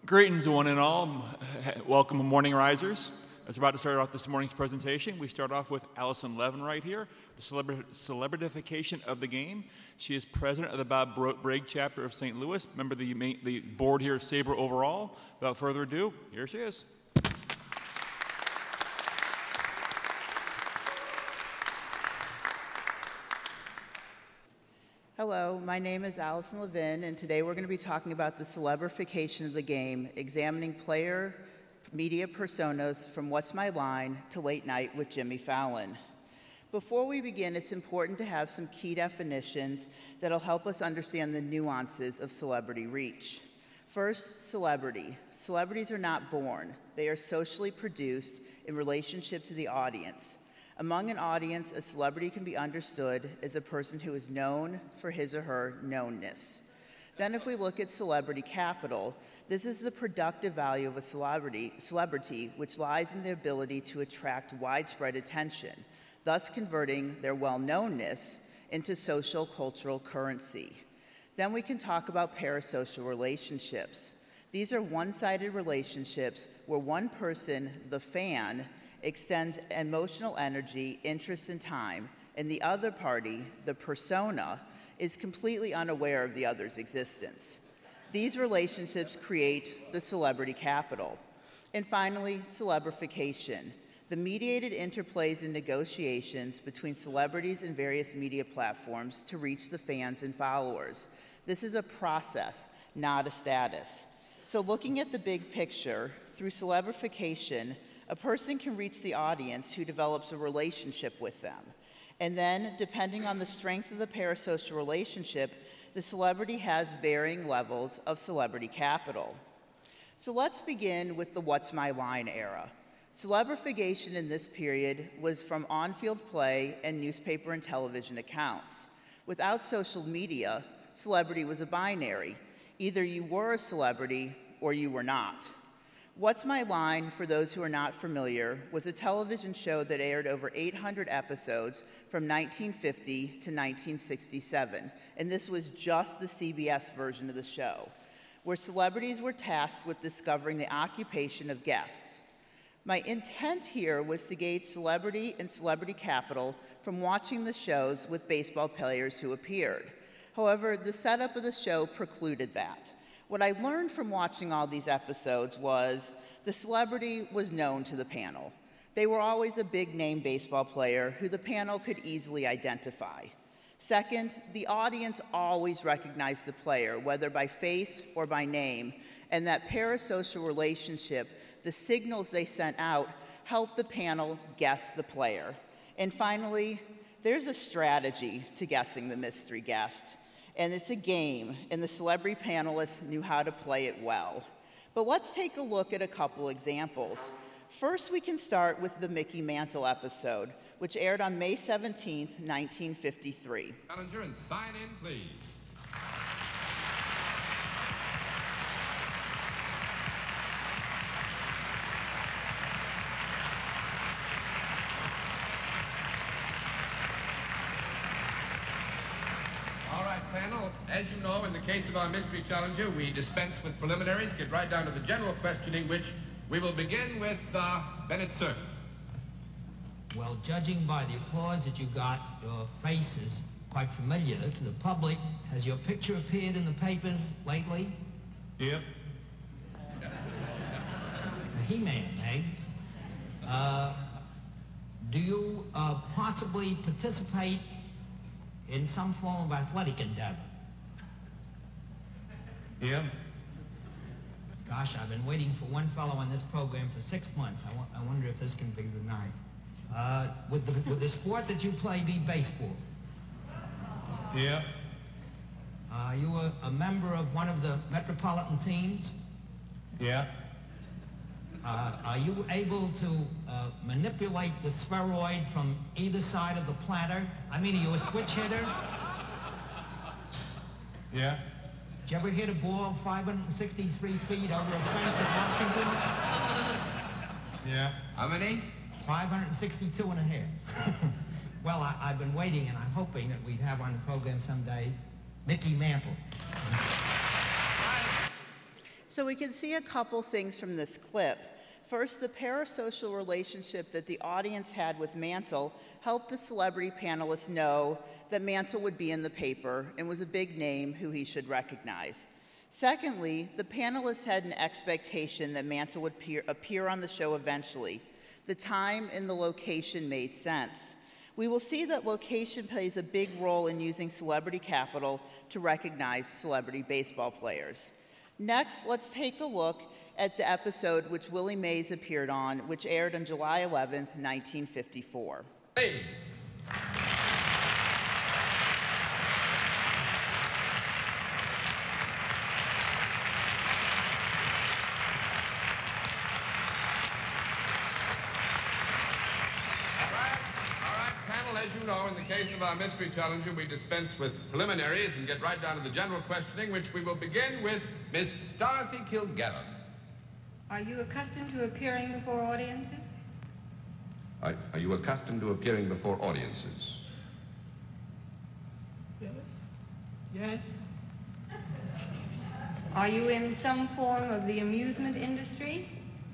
Greetings, one and all. Welcome, morning risers. As we're about to start off this morning's presentation, we start off with Allison Levin right here, the celebritification of the game. She is president of the Bob Brigg chapter of St. Louis, member of the board here at Sabre overall. Without further ado, here she is. Hello, my name is Allison Levin, and today we're going to be talking about the celebrification of the game, examining player media personas from What's My Line to Late Night with Jimmy Fallon. Before we begin, it's important to have some key definitions that'll help us understand the nuances of celebrity reach. First, celebrity. Celebrities are not born. They are socially produced in relationship to the audience. Among an audience, a celebrity can be understood as a person who is known for his or her knownness. Then if we look at celebrity capital, this is the productive value of a celebrity, which lies in the ability to attract widespread attention, thus converting their well-knownness into social cultural currency. Then we can talk about parasocial relationships. These are one-sided relationships where one person, the fan, extends emotional energy, interest, and time, and the other party, the persona, is completely unaware of the other's existence. These relationships create the celebrity capital. And finally, celebrification, the mediated interplays and negotiations between celebrities and various media platforms to reach the fans and followers. This is a process, not a status. So looking at the big picture, through celebrification, a person can reach the audience who develops a relationship with them. And then, depending on the strength of the parasocial relationship, the celebrity has varying levels of celebrity capital. So let's begin with the What's My Line era. Celebrification in this period was from on-field play and newspaper and television accounts. Without social media, celebrity was a binary. Either you were a celebrity or you were not. What's My Line, for those who are not familiar, was a television show that aired over 800 episodes from 1950 to 1967, and this was just the CBS version of the show, where celebrities were tasked with discovering the occupation of guests. My intent here was to gauge celebrity and celebrity capital from watching the shows with baseball players who appeared. However, the setup of the show precluded that. What I learned from watching all these episodes was the celebrity was known to the panel. They were always a big-name baseball player who the panel could easily identify. Second, the audience always recognized the player, whether by face or by name, and that parasocial relationship, the signals they sent out, helped the panel guess the player. And finally, there's a strategy to guessing the mystery guest. And it's a game, and the celebrity panelists knew how to play it well. But let's take a look at a couple examples. First, we can start with the Mickey Mantle episode, which aired on May 17, 1953. Challenger, and sign in, please. Panel, as you know, in the case of our mystery challenger, we dispense with preliminaries, get right down to the general questioning, which we will begin with Bennett Cerf. Well, judging by the applause that you got, your face is quite familiar to the public. Has your picture appeared in the papers lately? Yep. He-Man, eh? Do you possibly participate in some form of athletic endeavor? Yeah. Gosh, I've been waiting for one fellow on this program for 6 months. I wonder if this can be the night. Would the sport that you play be baseball? Yeah. Are you a member of one of the metropolitan teams? Yeah. Are you able to manipulate the spheroid from either side of the platter? I mean, are you a switch hitter? Yeah. Did you ever hit a ball 563 feet over a fence at Lexington? Yeah. How many? 562 and a half. Well, I've been waiting, and I'm hoping that we'd have on the program someday Mickey Mantle. So we can see a couple things from this clip. First, the parasocial relationship that the audience had with Mantle helped the celebrity panelists know that Mantle would be in the paper and was a big name who he should recognize. Secondly, the panelists had an expectation that Mantle would appear on the show eventually. The time and the location made sense. We will see that location plays a big role in using celebrity capital to recognize celebrity baseball players. Next, let's take a look at the episode which Willie Mays appeared on, which aired on July 11th, 1954. Hey. As you know, in the case of our mystery challenger, we dispense with preliminaries and get right down to the general questioning, which we will begin with Miss Dorothy Kilgarron. Are you accustomed to appearing before audiences? Are you accustomed to appearing before audiences? Yes. Yes. Are you in some form of the amusement industry?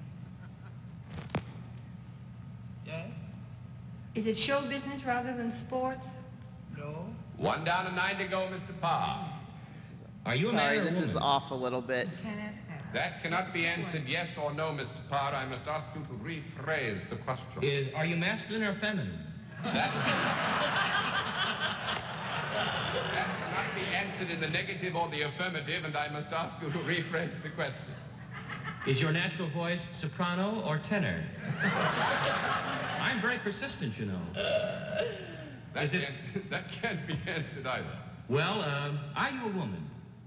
Yes? Is it show business rather than sports? No? 1 down and 9 to go, Mr. Parr. Are you a Sorry, man or a this woman? is off a little bit. That cannot be answered yes or no, Mr. Parr. I must ask you to rephrase the question. Are you masculine or feminine? That cannot be answered in the negative or the affirmative, and I must ask you to rephrase the question. Is your natural voice soprano or tenor? I'm very persistent, you know. That can't be answered either. Well, are you a woman?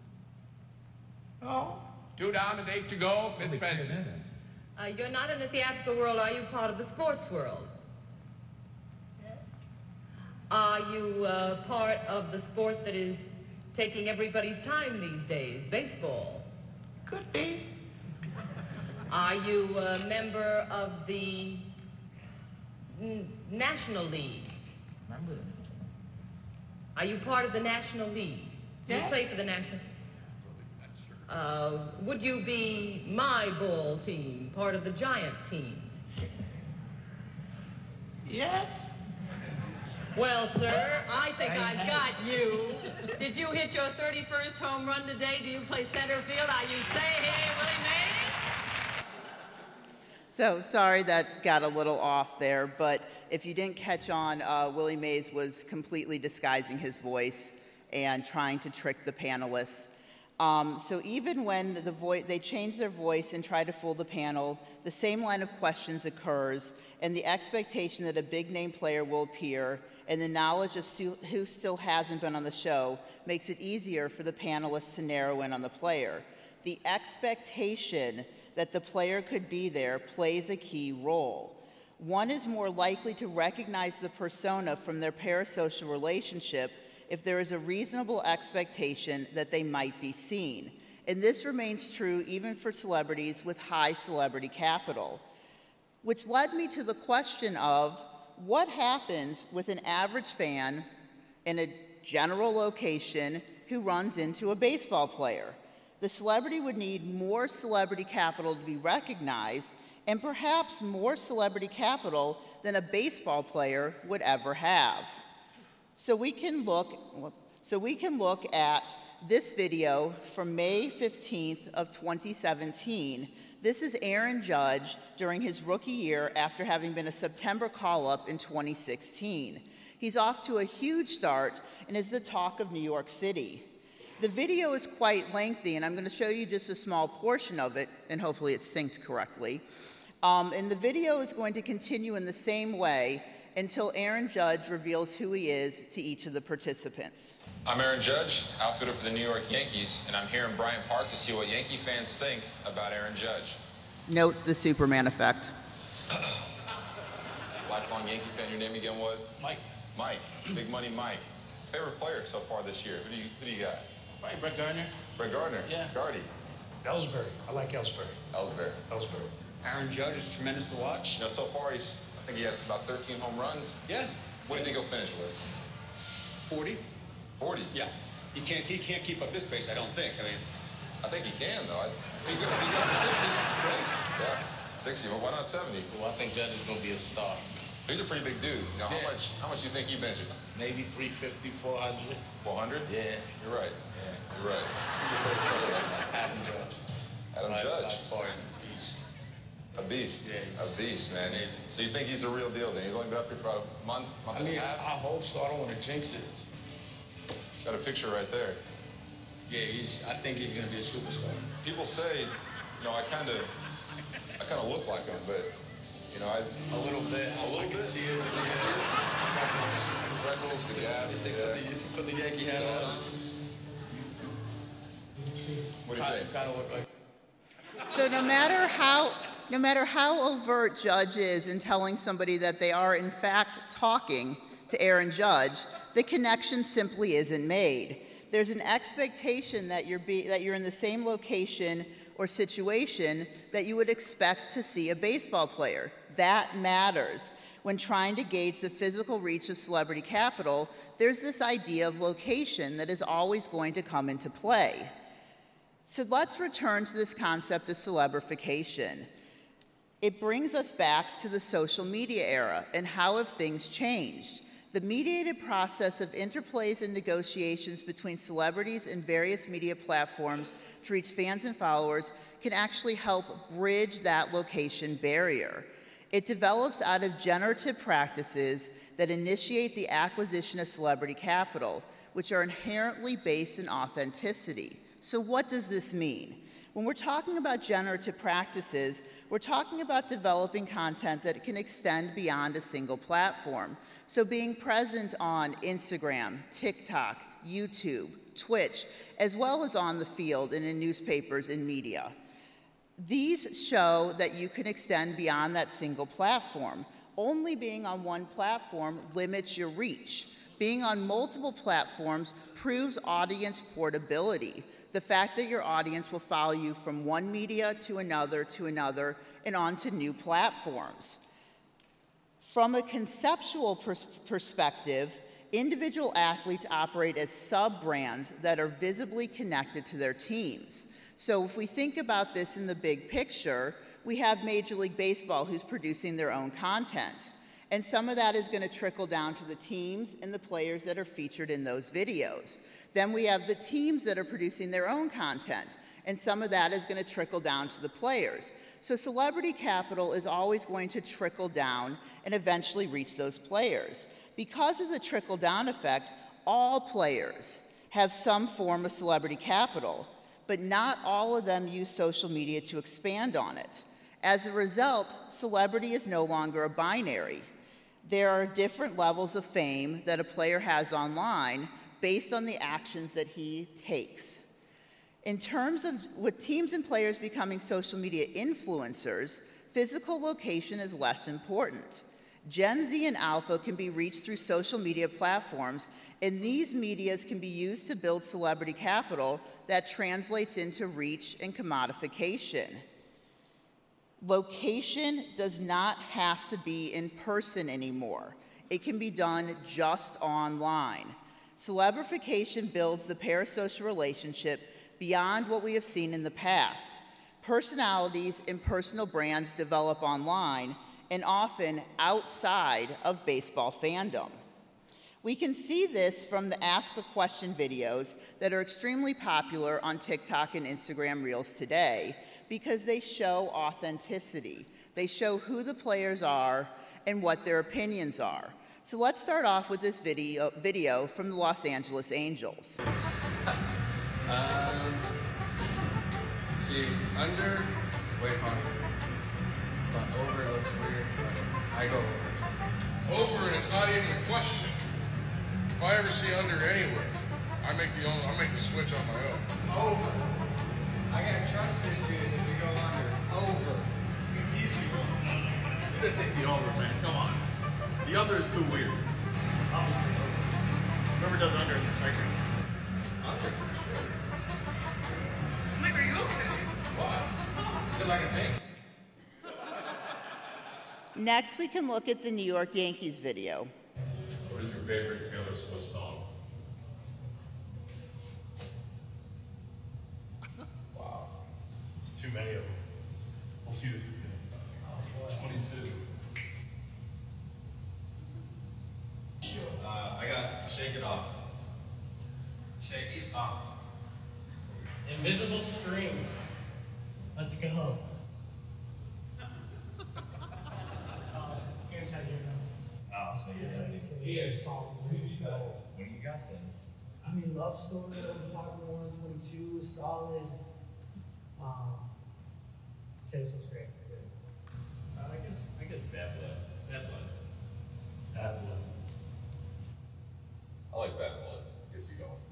Oh. 2 down and 8 to go, Miss Benson. You're not in the theatrical world. Are you part of the sports world? Are you part of the sport that is taking everybody's time these days, baseball? Could be. Are you a member of the National League? Are you part of the National League? Do you play for the National? Would you be my ball team, part of the Giant team? Yes. Well, sir, I think I've got you. Did you hit your 31st home run today? Do you play center field? Are you saying, hey, Willie Mays? So sorry that got a little off there, but if you didn't catch on, Willie Mays was completely disguising his voice and trying to trick the panelists. So even when they change their voice and try to fool the panel, the same line of questions occurs, and the expectation that a big-name player will appear and the knowledge of who still hasn't been on the show makes it easier for the panelists to narrow in on the player. The expectation that the player could be there plays a key role. One is more likely to recognize the persona from their parasocial relationship if there is a reasonable expectation that they might be seen. And this remains true even for celebrities with high celebrity capital. Which led me to the question of what happens with an average fan in a general location who runs into a baseball player? The celebrity would need more celebrity capital to be recognized, and perhaps more celebrity capital than a baseball player would ever have. So we can look at this video from May 15th of 2017. This is Aaron Judge during his rookie year after having been a September call-up in 2016. He's off to a huge start and is the talk of New York City. The video is quite lengthy, and I'm going to show you just a small portion of it, and hopefully it's synced correctly. And the video is going to continue in the same way until Aaron Judge reveals who he is to each of the participants. I'm Aaron Judge, outfielder for the New York Yankees, and I'm here in Bryant Park to see what Yankee fans think about Aaron Judge. Note the Superman effect. Lifelong Yankee fan, your name again was? Mike. Mike, Big Money Mike. Favorite player so far this year? Who do you got? Probably Brett Gardner. Brett Gardner? Yeah. Gardy? Ellsbury. I like Ellsbury. Ellsbury. Ellsbury. Aaron Judge is tremendous to watch. You know, so far I think he has about 13 home runs. Yeah. What do you think he'll finish with? 40. 40? Yeah. He can't keep up this pace, I don't think. I mean, I think he can, though. If he goes to 60, great. Yeah, 60, but why not 70? Well, I think Judge is going to be a star. He's a pretty big dude. You know, Yeah. how much do you think he benches? Maybe 350, 400. 400? Yeah. You're right. Yeah. You're right. Who's your favorite player right now? Adam Judge. Adam By Judge. far, he's a beast. A beast. Yeah, A beast, man. amazing. So you think he's the real deal then? He's only been up here for a month I and mean, a I half? hope so. I don't want to jinx it. Got a picture right there. Yeah, I think he's going to be a superstar. People say, you know, I kind of look like him, but, you know, A little bit. A little I can bit? see it. You can see it? Freckles. Freckles, the gap. If you put the Yankee hat on, What do you think? kind of look like. So no matter how overt Judge is in telling somebody that they are in fact talking to Aaron Judge, the connection simply isn't made. There's an expectation that you're in the same location or situation that you would expect to see a baseball player. That matters. When trying to gauge the physical reach of celebrity capital, there's this idea of location that is always going to come into play. So let's return to this concept of celebrification. It brings us back to the social media era and how have things changed. The mediated process of interplays and negotiations between celebrities and various media platforms to reach fans and followers can actually help bridge that location barrier. It develops out of generative practices that initiate the acquisition of celebrity capital, which are inherently based in authenticity. So what does this mean? When we're talking about generative practices, we're talking about developing content that can extend beyond a single platform. So being present on Instagram, TikTok, YouTube, Twitch, as well as on the field and in newspapers and media. These show that you can extend beyond that single platform. Only being on one platform limits your reach. Being on multiple platforms proves audience portability. The fact that your audience will follow you from one media to another, and on to new platforms. From a conceptual perspective, individual athletes operate as sub-brands that are visibly connected to their teams. So if we think about this in the big picture, we have Major League Baseball who's producing their own content. And some of that is going to trickle down to the teams and the players that are featured in those videos. Then we have the teams that are producing their own content, and some of that is going to trickle down to the players. So celebrity capital is always going to trickle down and eventually reach those players. Because of the trickle-down effect, all players have some form of celebrity capital, but not all of them use social media to expand on it. As a result, celebrity is no longer a binary. There are different levels of fame that a player has online based on the actions that he takes. In terms of with teams and players becoming social media influencers, physical location is less important. Gen Z and Alpha can be reached through social media platforms, and these medias can be used to build celebrity capital that translates into reach and commodification. Location does not have to be in person anymore. It can be done just online. Celebrification builds the parasocial relationship beyond what we have seen in the past. Personalities and personal brands develop online and often outside of baseball fandom. We can see this from the Ask a Question videos that are extremely popular on TikTok and Instagram Reels today because they show authenticity. They show who the players are and what their opinions are. So let's start off with this video from the Los Angeles Angels. See, under, way harder. But over looks weird, but I go over. Over, and it's not even a question. If I ever see under anywhere, I make the switch on my own. Over. I got trust issues if we go under. Over. Easy one. You gotta take the over, man. Come on. The under is too weird. Obviously, whoever does under is a psycho. Under for sure. Mike, are you okay? Why? Is it like a thing? Next, we can look at the New York Yankees video. What is your favorite Taylor Swift song? Wow. It's too many of them. We'll see this again. 22. I got Shake It Off. Shake It Off. Invisible String. Let's go. So What do you got then? I mean, Love Story, that was a popular one. 22 is solid. Taylor Swift's great. I guess Bad Blood. Bad Blood. Bad Blood. I like Bad Blood. Gets you going.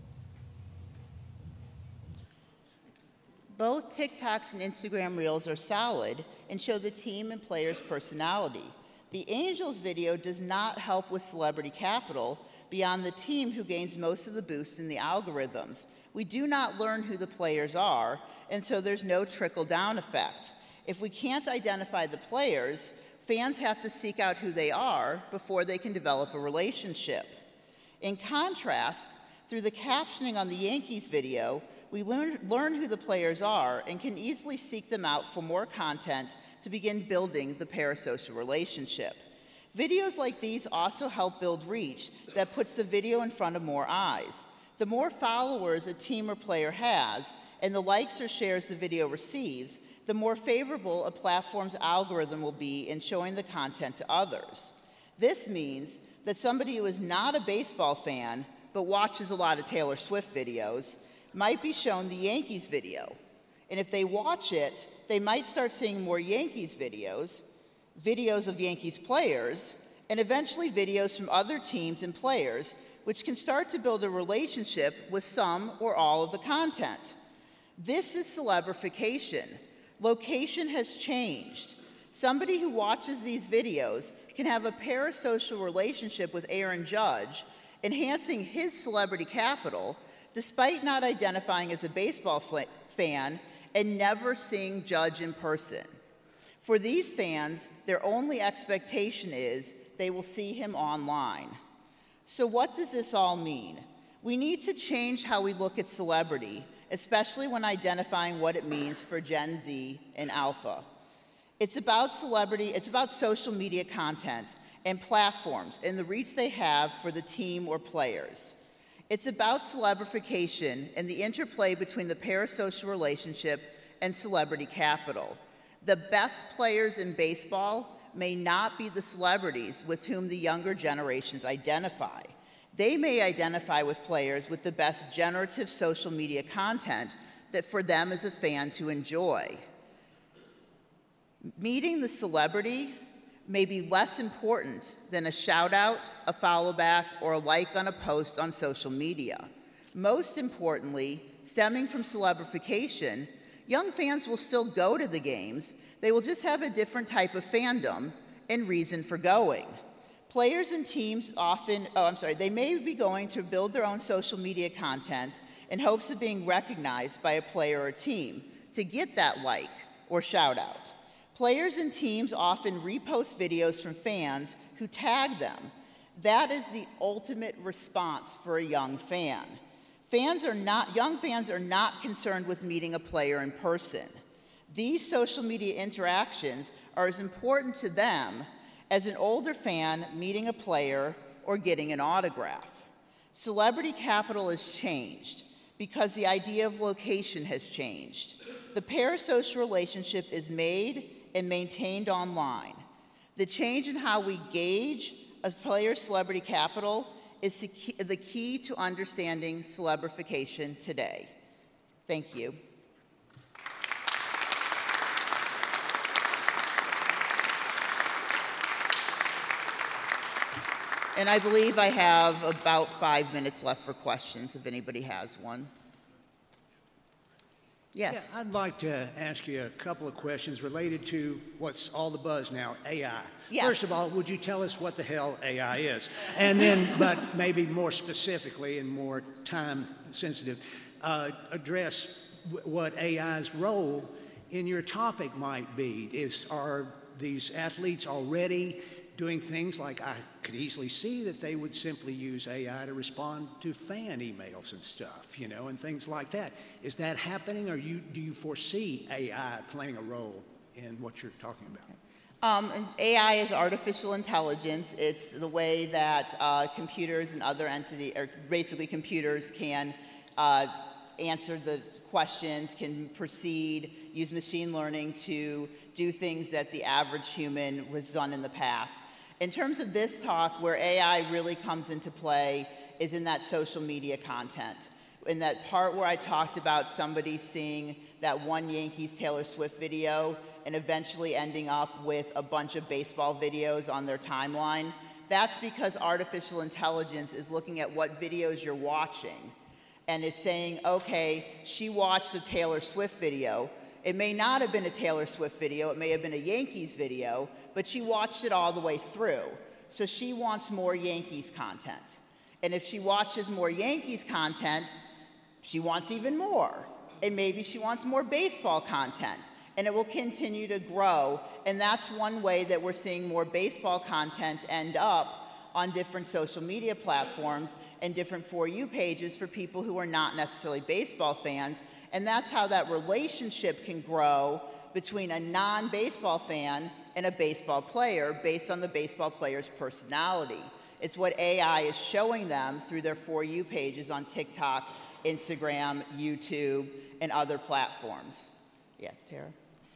Both TikToks and Instagram Reels are solid and show the team and players' personality. The Angels video does not help with celebrity capital beyond the team who gains most of the boosts in the algorithms. We do not learn who the players are, and so there's no trickle-down effect. If we can't identify the players, fans have to seek out who they are before they can develop a relationship. In contrast, through the captioning on the Yankees video, we learn who the players are and can easily seek them out for more content to begin building the parasocial relationship. Videos like these also help build reach that puts the video in front of more eyes. The more followers a team or player has, and the likes or shares the video receives, the more favorable a platform's algorithm will be in showing the content to others. This means that somebody who is not a baseball fan but watches a lot of Taylor Swift videos might be shown the Yankees video. And if they watch it, they might start seeing more Yankees videos, videos of Yankees players, and eventually videos from other teams and players, which can start to build a relationship with some or all of the content. This is celebrification. Location has changed. Somebody who watches these videos can have a parasocial relationship with Aaron Judge, enhancing his celebrity capital, despite not identifying as a baseball fan and never seeing Judge in person. For these fans, their only expectation is they will see him online. So what does this all mean? We need to change how we look at celebrity, especially when identifying what it means for Gen Z and Alpha. It's about celebrity, it's about social media content and platforms and the reach they have for the team or players. It's about celebrification and the interplay between the parasocial relationship and celebrity capital. The best players in baseball may not be the celebrities with whom the younger generations identify. They may identify with players with the best generative social media content that for them as a fan to enjoy. Meeting the celebrity may be less important than a shout out, a follow back, or a like on a post on social media. Most importantly, stemming from celebrification, young fans will still go to the games. They will just have a different type of fandom and reason for going. Players and teams they may be going to build their own social media content in hopes of being recognized by a player or team to get that like or shout out. Players and teams often repost videos from fans who tag them. That is the ultimate response for a young fan. Young fans are not concerned with meeting a player in person. These social media interactions are as important to them as an older fan meeting a player or getting an autograph. Celebrity capital has changed because the idea of location has changed. The parasocial relationship is made and maintained online. The change in how we gauge a player's celebrity capital is the key to understanding celebrification today. Thank you. And I believe I have about 5 minutes left for questions if anybody has one. Yes. Yeah, I'd like to ask you a couple of questions related to what's all the buzz now, AI. Yes. First of all, would you tell us what the hell AI is? And then, but maybe more specifically and more time sensitive, address what AI's role in your topic might be. Are these athletes already doing things like I could easily see that they would simply use AI to respond to fan emails and stuff, you know, and things like that. Is that happening, or do you foresee AI playing a role in what you're talking about? And AI is artificial intelligence. It's the way that computers and other entities, or basically computers, can answer the questions, can proceed, use machine learning to do things that the average human was done in the past. In terms of this talk, where AI really comes into play is in that social media content. In that part where I talked about somebody seeing that one Yankees Taylor Swift video and eventually ending up with a bunch of baseball videos on their timeline, that's because artificial intelligence is looking at what videos you're watching and is saying, okay, she watched a Taylor Swift video. It may not have been a Taylor Swift video, it may have been a Yankees video, but she watched it all the way through. So she wants more Yankees content. And if she watches more Yankees content, she wants even more. And maybe she wants more baseball content. And it will continue to grow. And that's one way that we're seeing more baseball content end up on different social media platforms and different For You pages for people who are not necessarily baseball fans. And that's how that relationship can grow between a non-baseball fan and a baseball player based on the baseball player's personality. It's what AI is showing them through their For You pages on TikTok, Instagram, YouTube, and other platforms. Yeah, Tara?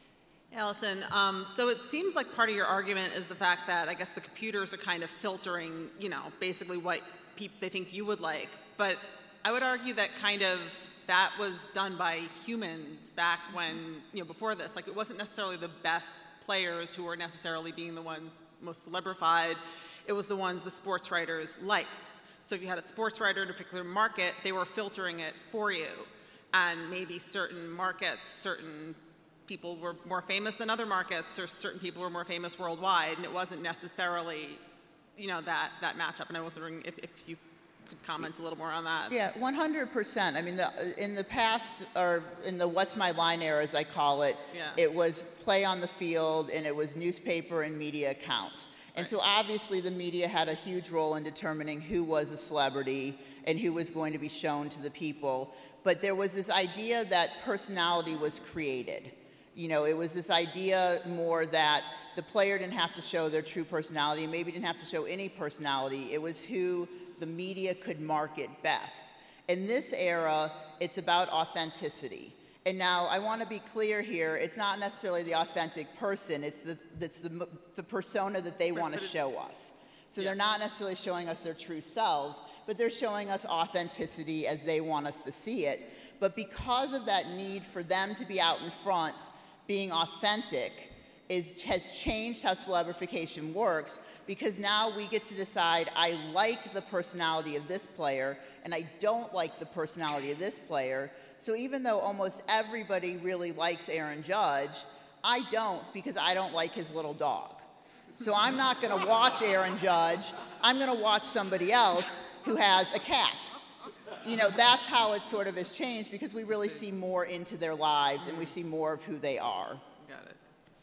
Allison, so it seems like part of your argument is the fact that I guess the computers are kind of filtering, you know, basically what they think you would like. But I would argue that kind of that was done by humans back when, you know, before this. Like, it wasn't necessarily the best players who were necessarily being the ones most celebrified. It was the ones the sports writers liked. So if you had a sports writer in a particular market, they were filtering it for you. And maybe certain markets, certain people were more famous than other markets, or certain people were more famous worldwide, and it wasn't necessarily, you know, that matchup. And I was wondering if you could comment a little more on that. Yeah, 100%. I mean, in the past, or in the What's My Line era, as I call it, it was play on the field, and it was newspaper and media accounts. And so obviously the media had a huge role in determining who was a celebrity and who was going to be shown to the people. But there was this idea that personality was created. You know, it was this idea more that the player didn't have to show their true personality, and maybe didn't have to show any personality. It was who the media could market best. In this era, it's about authenticity. And now I want to be clear here, it's not necessarily the authentic person, it's the persona that they want to show us. So they're not necessarily showing us their true selves, but they're showing us authenticity as they want us to see it. But because of that need for them to be out in front, being authentic, has changed how celebrification works, because now we get to decide, I like the personality of this player, and I don't like the personality of this player. So even though almost everybody really likes Aaron Judge, I don't, because I don't like his little dog. So I'm not going to watch Aaron Judge. I'm going to watch somebody else who has a cat. You know, that's how it sort of has changed, because we really see more into their lives and we see more of who they are. Got it.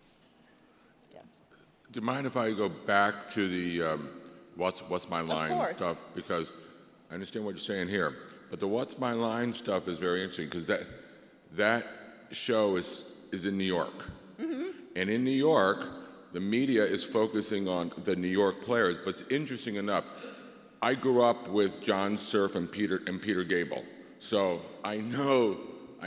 Yes. Do you mind if I go back to the What's My Line stuff? Because I understand what you're saying here. But the What's My Line stuff is very interesting, because that show is in New York. Mm-hmm. And in New York, the media is focusing on the New York players. But it's interesting enough, I grew up with John Surf and Peter Gable, so I know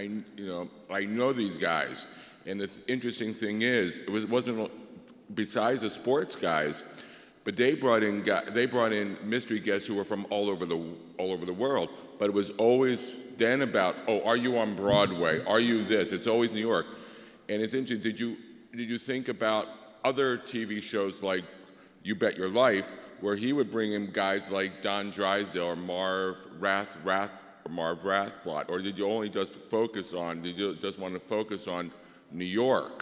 these guys. And the interesting thing is, it wasn't besides the sports guys, but they brought in mystery guests who were from all over the world. But it was always then about, oh, are you on Broadway? Are you this? It's always New York. And it's interesting. Did you think about other TV shows like You Bet Your Life, where he would bring in guys like Don Drysdale or Marv Rathblatt, or did you only just focus on? Did you just want to focus on New York?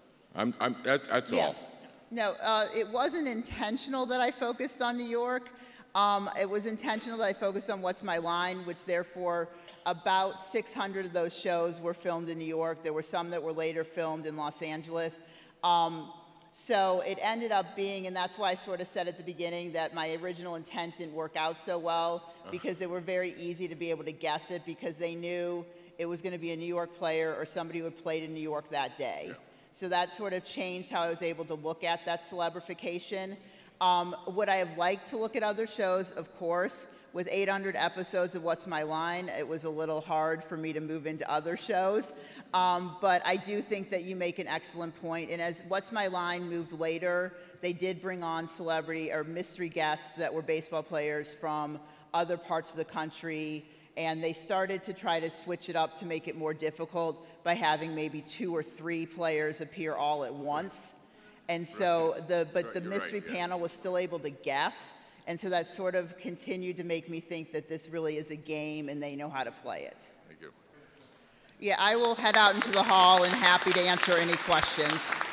That's all. No, it wasn't intentional that I focused on New York. It was intentional that I focused on What's My Line, which therefore about 600 of those shows were filmed in New York. There were some that were later filmed in Los Angeles. So it ended up being, and that's why I sort of said at the beginning that my original intent didn't work out so well, because they were very easy to be able to guess it, because they knew it was going to be a New York player or somebody who had played in New York that day. Yeah. So that sort of changed how I was able to look at that celebrification. Would I have liked to look at other shows? Of course. With 800 episodes of What's My Line, it was a little hard for me to move into other shows. But I do think that you make an excellent point. And as What's My Line moved later, they did bring on celebrity or mystery guests that were baseball players from other parts of the country. And they started to try to switch it up to make it more difficult by having maybe 2 or 3 players appear all at once. And so the mystery panel was still able to guess. And so that sort of continued to make me think that this really is a game and they know how to play it. Thank you. Yeah, I will head out into the hall and happy to answer any questions.